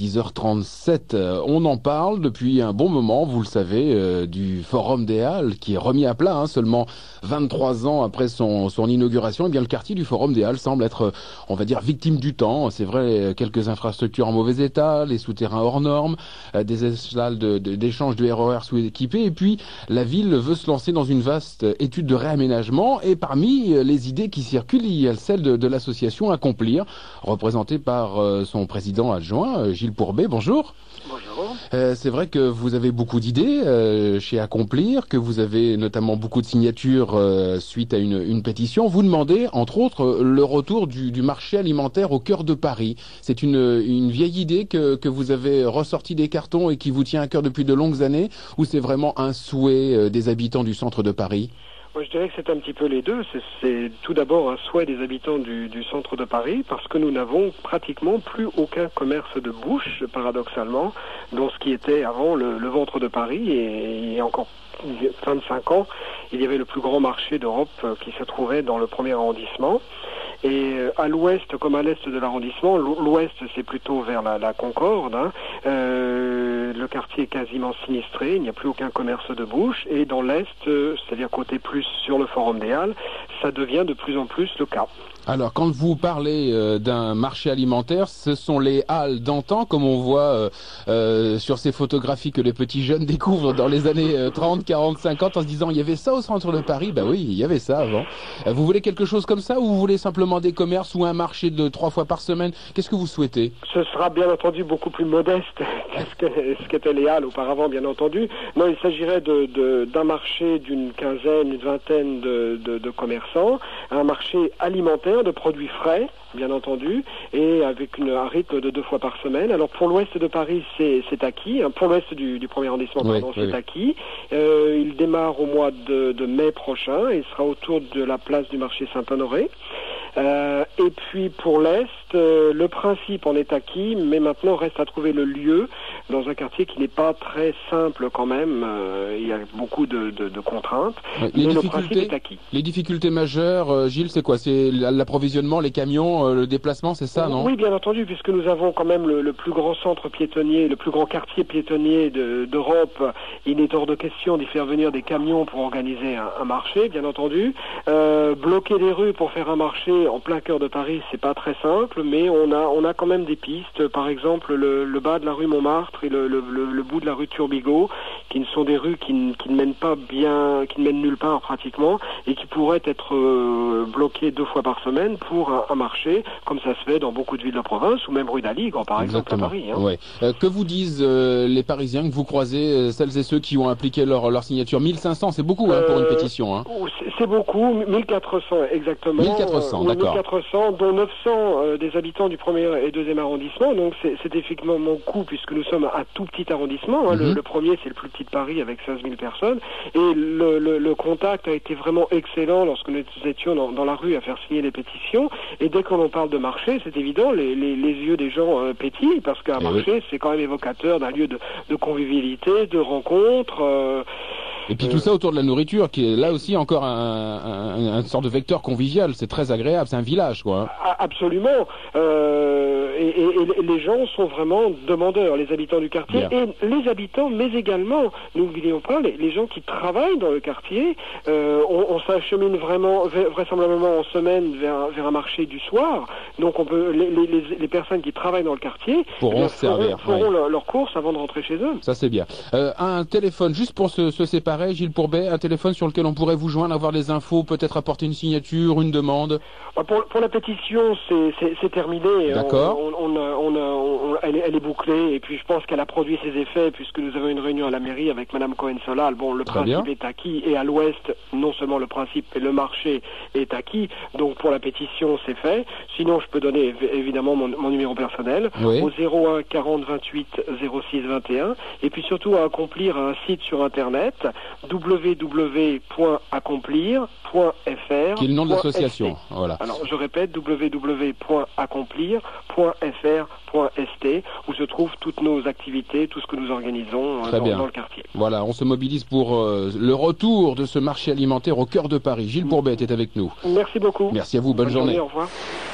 10h37. On en parle depuis un bon moment, vous le savez, du Forum des Halles qui est remis à plat, seulement 23 ans après son inauguration. Eh bien, le quartier du Forum des Halles semble être, on va dire, victime du temps. C'est vrai, quelques infrastructures en mauvais état, les souterrains hors normes, des salles d'échange de RER sous-équipées. Et puis, la ville veut se lancer dans une vaste étude de réaménagement. Et parmi les idées qui circulent, il y a celle de l'association Accomplir, représentée par son président adjoint, Gilles Pourbet. Bonjour. Bonjour. C'est vrai que vous avez beaucoup d'idées chez Accomplir, que vous avez notamment beaucoup de signatures suite à une pétition. Vous demandez, entre autres, le retour du marché alimentaire au cœur de Paris. C'est une vieille idée que vous avez ressortie des cartons et qui vous tient à cœur depuis de longues années, ou c'est vraiment un souhait des habitants du centre de Paris ? Moi, je dirais que c'est un petit peu les deux. C'est tout d'abord un souhait des habitants du centre de Paris, parce que nous n'avons pratiquement plus aucun commerce de bouche, paradoxalement, dans ce qui était avant le ventre de Paris. Et il y a encore 25 ans, il y avait le plus grand marché d'Europe qui se trouvait dans le premier arrondissement. Et à l'ouest comme à l'est de l'arrondissement, l'ouest c'est plutôt vers la Concorde, le quartier est quasiment sinistré, il n'y a plus aucun commerce de bouche, et dans l'est, c'est-à-dire côté plus sur le Forum des Halles, ça devient de plus en plus le cas. Alors, quand vous parlez d'un marché alimentaire, ce sont les halles d'antan, comme on voit sur ces photographies que les petits jeunes découvrent dans les années 30, 40, 50, en se disant « il y avait ça au centre de Paris ». Ben oui, il y avait ça avant. Vous voulez quelque chose comme ça, ou vous voulez simplement des commerces ou un marché de 3 fois par semaine? Qu'est-ce que vous souhaitez? Ce sera bien entendu beaucoup plus modeste que ce qu'étaient les halles auparavant, bien entendu. Non, il s'agirait d'un marché d'une quinzaine, une vingtaine de commerçants, un marché alimentaire de produits frais, bien entendu, et avec un rythme de 2 fois par semaine. Alors pour l'ouest de Paris, c'est acquis. Pour l'ouest du premier arrondissement, c'est acquis. Il démarre au mois de mai prochain et sera autour de la place du marché Saint-Honoré. Et puis pour l'Est, le principe en est acquis, mais maintenant reste à trouver le lieu dans un quartier qui n'est pas très simple quand même. Il y a beaucoup de contraintes, mais le principe est acquis. Les difficultés majeures, Gilles, c'est quoi? C'est l'approvisionnement, les camions, le déplacement, c'est ça, non? Oui, bien entendu, puisque nous avons quand même le plus grand centre piétonnier, le plus grand quartier piétonnier d'Europe. Il est hors de question d'y faire venir des camions pour organiser un marché, bien entendu. Bloquer les rues pour faire un marché en plein cœur de Paris, c'est pas très simple, mais on a quand même des pistes. Par exemple, le bas de la rue Montmartre et le bout de la rue Turbigo, qui ne sont des rues qui ne mènent pas bien, qui ne mènent nulle part pratiquement, et qui pourraient être bloquées 2 fois par semaine pour un marché, comme ça se fait dans beaucoup de villes de province, ou même rue d'Aligre, par exemple, à Paris. Ouais. Que vous disent les Parisiens que vous croisez, celles et ceux qui ont appliqué leur signature? 1500, c'est beaucoup pour une pétition. C'est beaucoup, 1400 exactement. 1400, d'accord. 1400, dont 900 des habitants du premier et deuxième arrondissement, donc c'est effectivement mon coup, puisque nous sommes un tout petit arrondissement. Le premier, c'est le plus petit de Paris, avec 16 000 personnes, et le contact a été vraiment excellent lorsque nous étions dans la rue à faire signer les pétitions, et dès qu'on en parle de marché, c'est évident, les yeux des gens pétillent, parce qu'un marché, c'est quand même évocateur d'un lieu de convivialité, de rencontre. Et puis tout ça autour de la nourriture, qui est là aussi encore un sorte de vecteur convivial. C'est très agréable, c'est un village, quoi. Absolument. Et les gens sont vraiment demandeurs, les habitants du quartier. Bien. Et les habitants, mais également, n'oublions pas, les gens qui travaillent dans le quartier. On s'achemine vraisemblablement en semaine vers un marché du soir. Donc on peut, les personnes qui travaillent dans le quartier feront leurs courses avant de rentrer chez eux. Ça c'est bien. Un téléphone, juste pour se séparer, Gilles Pourbet, un téléphone sur lequel on pourrait vous joindre, avoir des infos, peut-être apporter une signature, une demande. Pour la pétition, c'est terminé. D'accord. Elle est bouclée, et puis je pense qu'elle a produit ses effets, puisque nous avons une réunion à la mairie avec Madame Cohen-Solal. Bon, le principe est acquis, et à l'ouest, non seulement le principe, mais le marché est acquis. Donc pour la pétition, c'est fait. Sinon, je peux donner évidemment mon numéro personnel au 01 40 28 06 21, et puis surtout à accomplir un site sur Internet, www.accomplir.fr. Qui est le nom de l'association. Voilà. Alors, je répète, www.accomplir.fr.st, où se trouvent toutes nos activités, tout ce que nous organisons dans le quartier. Voilà, on se mobilise pour le retour de ce marché alimentaire au cœur de Paris. Gilles Pourbet était avec nous. Merci beaucoup. Merci à vous, bonne journée. Au revoir.